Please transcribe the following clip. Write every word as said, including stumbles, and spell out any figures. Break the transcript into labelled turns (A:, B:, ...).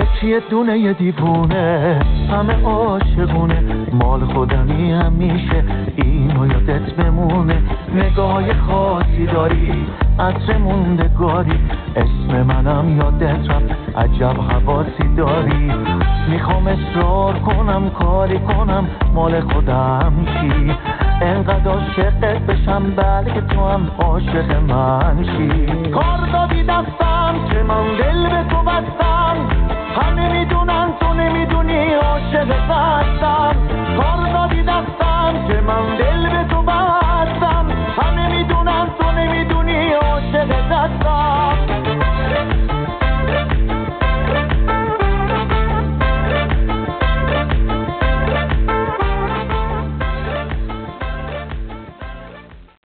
A: یکی دونه دیوونه همه عاشقونه مال خودمی همیشه اینو یادت بمونه نگاه خاصی داری عطر موندگاری اسم منم یادت رفت عجب حواسی داری میخوام اصرار کنم کاری کنم مال خودم شی انقدر عاشقت بشم بلکه تو هم عاشق من شی کار دادی دستم که من دل به تو بستم همه میدونن تو نمیدونی عاشق هستم کار دادی دستم که من دل